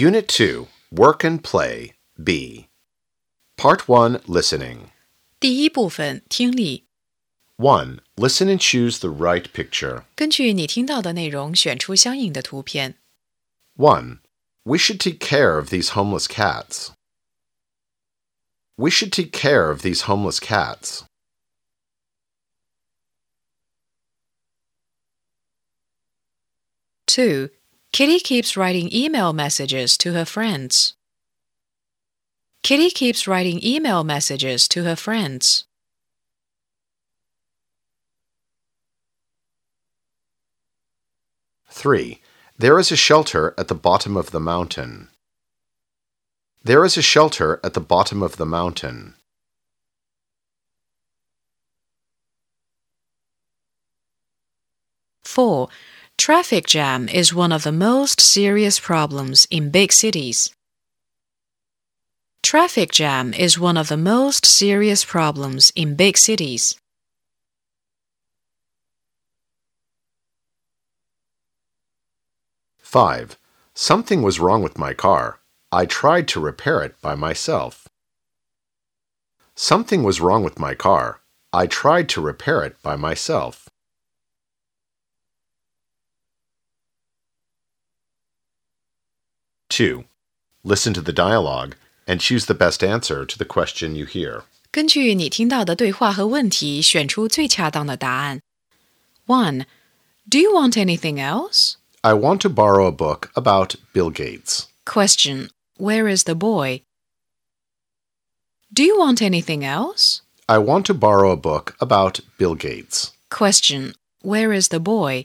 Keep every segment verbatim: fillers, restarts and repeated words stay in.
Unit two, Work and Play, B. Part one, Listening. 第一部分听力 one. Listen and choose the right picture. 根据你听到的内容选出相应的图片 one. We should take care of these homeless cats. We should take care of these homeless cats. two. Kitty keeps writing email messages to her friends. Kitty keeps writing email messages to her friends. three. There is a shelter at the bottom of the mountain. There is a shelter at the bottom of the mountain. four. Traffic jam is one of the most serious problems in big cities. Traffic jam is one of the most serious problems in big cities. five. Something was wrong with my car. I tried to repair it by myself. Something was wrong with my car. I tried to repair it by myself. two. Listen to the dialogue and choose the best answer to the question you hear. 根据你听到的对话和问题，选出最恰当的答案。one. Do you want anything else? I want to borrow a book about Bill Gates. Question. Where is the boy? Do you want anything else? I want to borrow a book about Bill Gates. Question. Where is the boy?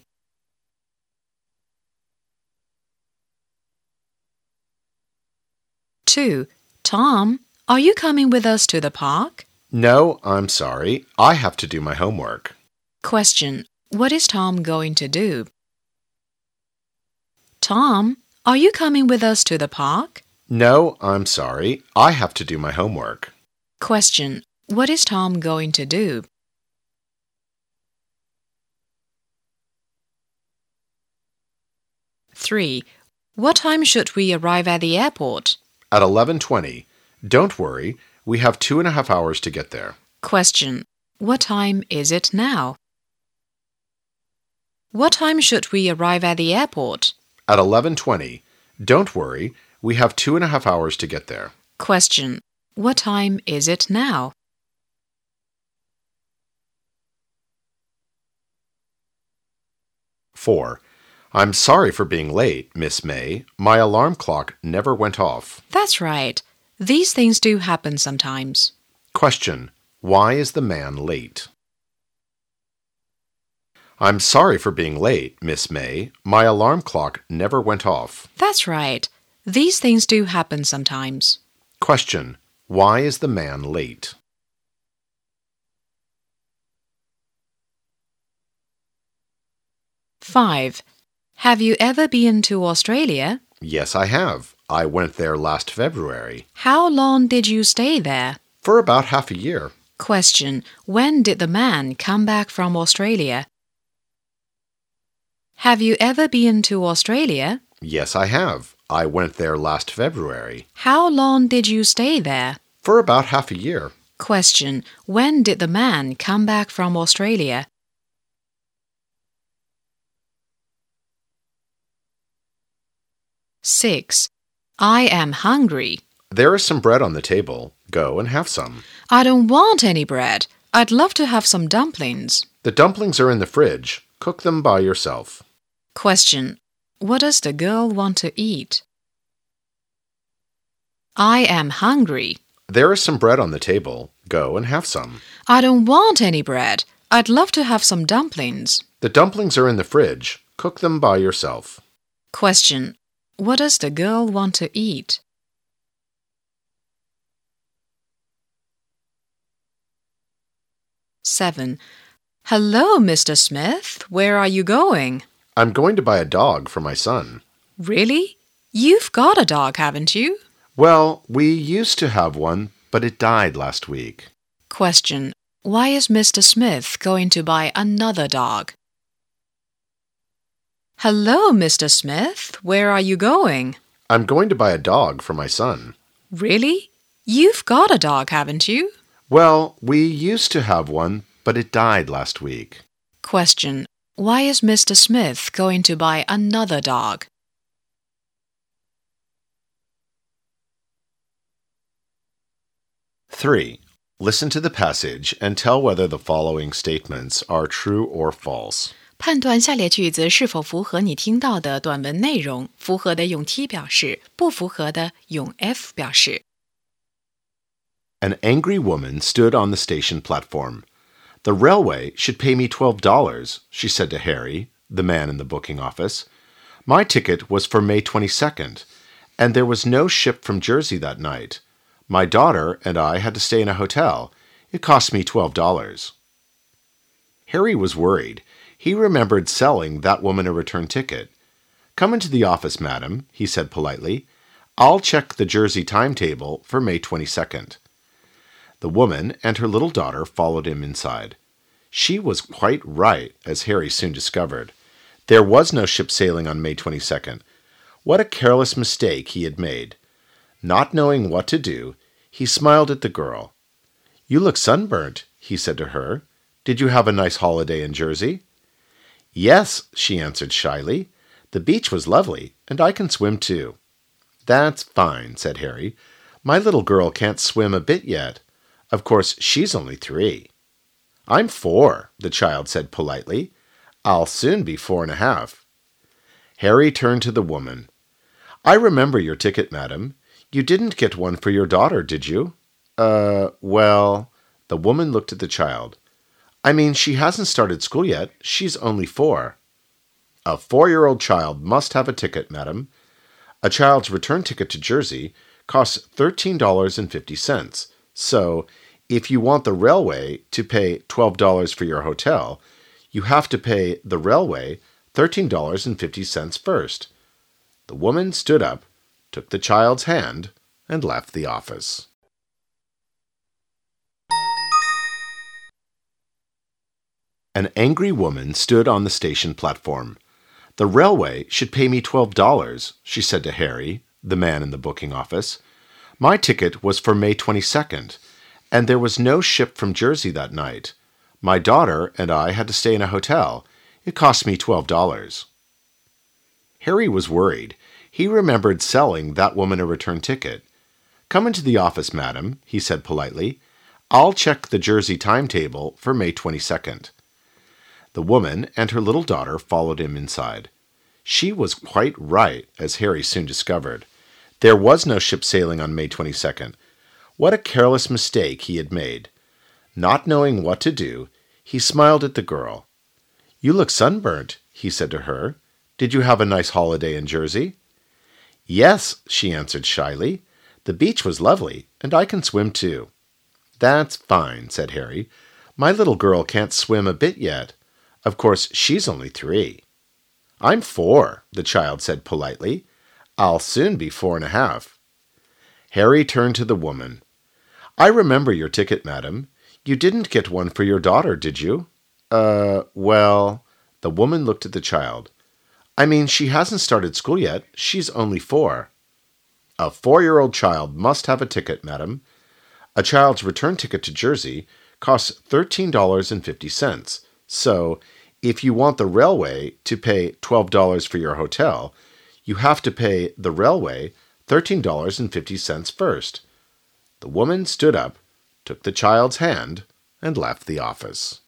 two. Tom, are you coming with us to the park? No, I'm sorry. I have to do my homework. Question. What is Tom going to do? Tom, are you coming with us to the park? No, I'm sorry. I have to do my homework. Question. What is Tom going to do? three. What time should we arrive at the airport? At eleven twenty. Don't worry. We have two and a half hours to get there. Question. What time is it now? What time should we arrive at the airport? At eleven twenty. Don't worry. We have two and a half hours to get there. Question. What time is it now? four. I'm sorry for being late, Miss May. My alarm clock never went off. That's right. These things do happen sometimes. Question. Why is the man late? I'm sorry for being late, Miss May. My alarm clock never went off. That's right. These things do happen sometimes. Question. Why is the man late? five. Have you ever been to Australia? Yes, I have. I went there last February. How long did you stay there? For about half a year. Question. When did the man come back from Australia? Have you ever been to Australia? Yes, I have. I went there last February. How long did you stay there? For about half a year. Question. When did the man come back from Australia? six. I am hungry. There is some bread on the table. Go and have some. I don't want any bread. I'd love to have some dumplings. The dumplings are in the fridge. Cook them by yourself. Question. What does the girl want to eat? I am hungry. There is some bread on the table. Go and have some. I don't want any bread. I'd love to have some dumplings. The dumplings are in the fridge. Cook them by yourself. Question. What does the girl want to eat? seven. Hello, Mister Smith. Where are you going? I'm going to buy a dog for my son. Really? You've got a dog, haven't you? Well, we used to have one, but it died last week. Question. Why is Mister Smith going to buy another dog? Hello, Mister Smith. Where are you going? I'm going to buy a dog for my son. Really? You've got a dog, haven't you? Well, we used to have one, but it died last week. Question. Why is Mister Smith going to buy another dog? three. Listen to the passage and tell whether the following statements are true or false. 判断下列句子是否符合你听到的短文内容，符合的用 T 表示，不符合的用 F 表示。 An angry woman stood on the station platform. The railway should pay me twelve dollars, she said to Harry, the man in the booking office. My ticket was for May twenty-second, and there was no ship from Jersey that night. My daughter and I had to stay in a hotel. It cost me twelve dollars. Harry was worried. He remembered selling that woman a return ticket. Come into the office, madam, he said politely. I'll check the Jersey timetable for May twenty-second. The woman and her little daughter followed him inside. She was quite right, as Harry soon discovered. There was no ship sailing on May twenty-second. What a careless mistake he had made. Not knowing what to do, he smiled at the girl. You look sunburnt, he said to her. Did you have a nice holiday in Jersey? Yes, she answered shyly. The beach was lovely, and I can swim too. That's fine, said Harry. My little girl can't swim a bit yet. Of course, she's only three. I'm four, the child said politely. I'll soon be four and a half. Harry turned to the woman. I remember your ticket, madam. You didn't get one for your daughter, did you? Uh, well, the woman looked at the child. I mean, she hasn't started school yet. She's only four. A four-year-old child must have a ticket, madam. A child's return ticket to Jersey costs thirteen dollars and fifty cents. So, if you want the railway to pay twelve dollars for your hotel, you have to pay the railway thirteen dollars and fifty cents first. The woman stood up, took the child's hand, and left the office. An angry woman stood on the station platform. The railway should pay me twelve dollars, she said to Harry, the man in the booking office. My ticket was for May twenty-second, and there was no ship from Jersey that night. My daughter and I had to stay in a hotel. It cost me twelve dollars. Harry was worried. He remembered selling that woman a return ticket. Come into the office, madam, he said politely. I'll check the Jersey timetable for May twenty-second. The woman and her little daughter followed him inside. She was quite right, as Harry soon discovered. There was no ship sailing on May twenty-second. What a careless mistake he had made. Not knowing what to do, he smiled at the girl. You look sunburnt, he said to her. Did you have a nice holiday in Jersey? Yes, she answered shyly. The beach was lovely, and I can swim too. That's fine, said Harry. My little girl can't swim a bit yet. Of course, she's only three. I'm four, the child said politely. I'll soon be four and a half. Harry turned to the woman. I remember your ticket, madam. You didn't get one for your daughter, did you? Uh, well, the woman looked at the child. I mean, she hasn't started school yet. She's only four. A four-year-old child must have a ticket, madam. A child's return ticket to Jersey costs thirteen dollars and fifty cents. So, if you want the railway to pay twelve dollars for your hotel, you have to pay the railway thirteen dollars and fifty cents first. The woman stood up, took the child's hand, and left the office.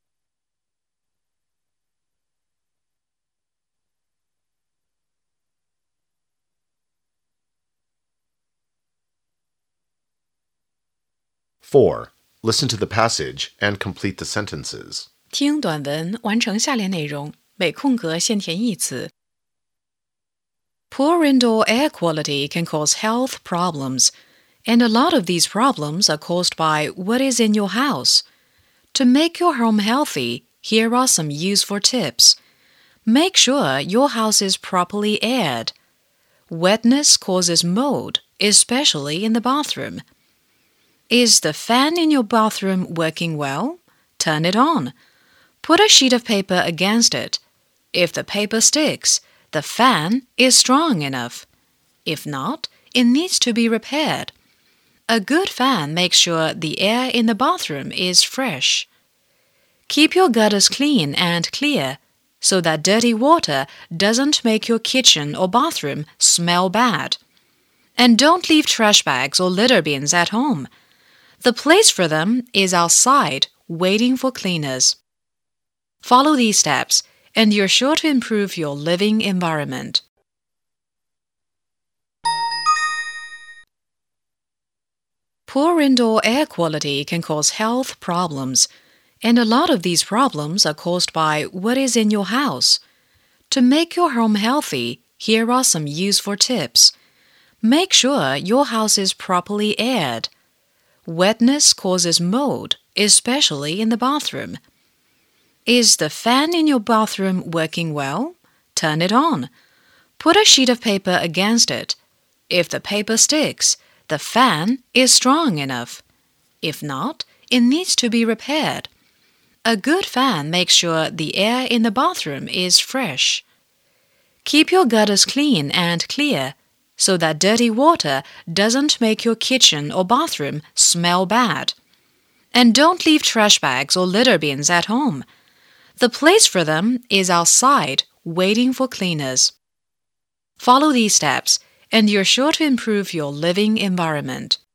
four. Listen to the passage and complete the sentences. 听短文，完成下列内容，每空格现填一词。Poor indoor air quality can cause health problems, and a lot of these problems are caused by what is in your house. To make your home healthy, here are some useful tips. Make sure your house is properly aired. Wetness causes mold, especially in the bathroom. Is the fan in your bathroom working well? Turn it on. Put a sheet of paper against it. If the paper sticks, the fan is strong enough. If not, it needs to be repaired. A good fan makes sure the air in the bathroom is fresh. Keep your gutters clean and clear so that dirty water doesn't make your kitchen or bathroom smell bad. And don't leave trash bags or litter bins at home. The place for them is outside, waiting for cleaners. Follow these steps, and you're sure to improve your living environment. Poor indoor air quality can cause health problems, and a lot of these problems are caused by what is in your house. To make your home healthy, here are some useful tips. Make sure your house is properly aired. Wetness causes mold, especially in the bathroom. Is the fan in your bathroom working well? Turn it on. Put a sheet of paper against it. If the paper sticks, the fan is strong enough. If not, it needs to be repaired. A good fan makes sure the air in the bathroom is fresh. Keep your gutters clean and clear so that dirty water doesn't make your kitchen or bathroom smell bad. And don't leave trash bags or litter bins at home. The place for them is outside, waiting for cleaners. Follow these steps, and you're sure to improve your living environment.